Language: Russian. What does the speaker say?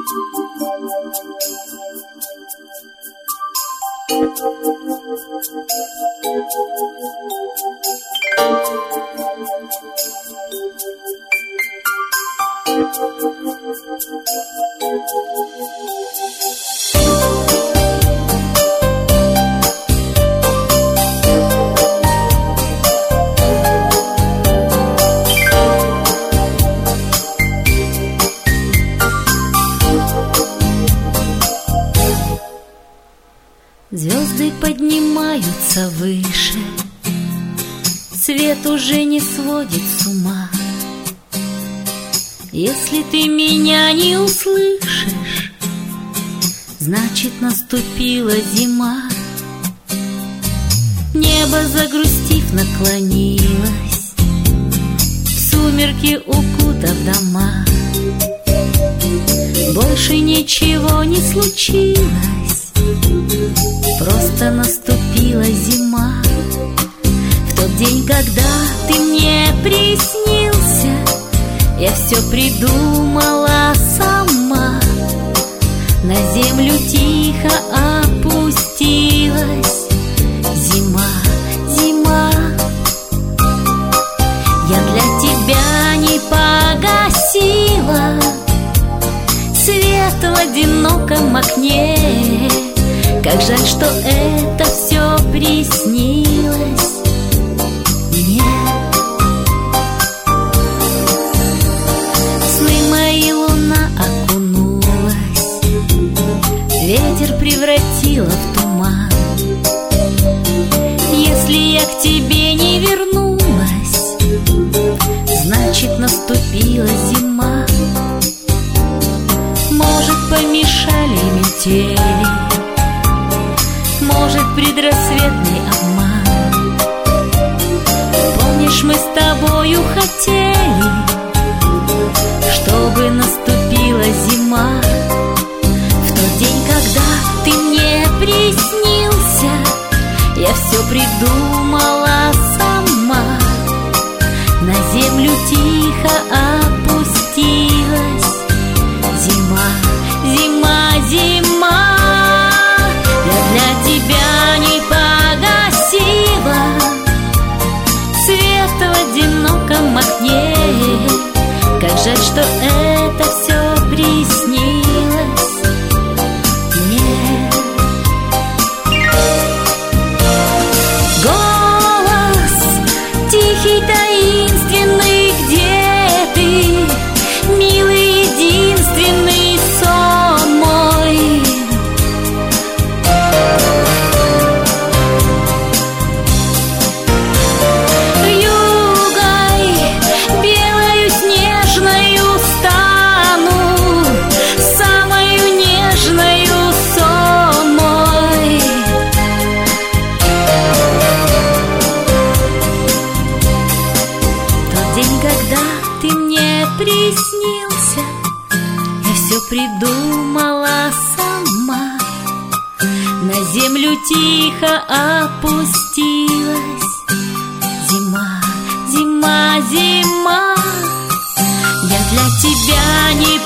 Звезды поднимаются выше, свет уже не сводит с ума. Если ты меня не услышишь, значит наступила зима. Небо, загрустив, наклонилось, в сумерки укутав дома. Больше ничего не случилось, просто наступила зима. В тот день, когда ты мне приснился, я все придумала сама. На землю тихо опустилась зима, зима. Я для тебя не погасила свет в одиноком окне. Как жаль, что это все приснилось мне. В сны мои луна окунулась, ветер превратила в туман. Если я к тебе не вернулась, значит наступила зима. Может, помешали метели, может, предрассветный обман. Помнишь, мы с тобою хотели, чтобы наступила зима. В тот день, когда ты мне приснился, я все придумала сама. На землю тихо опустилась зима, зима, зима. Для тебя не погасила свет в одиноком окне. Как жаль, что это все приснилось мне. Голос тихий, таинственный, где ты, милый, единственный сон мой. Приснился, я все придумала сама. На землю тихо опустилась зима, зима, зима. Я для тебя не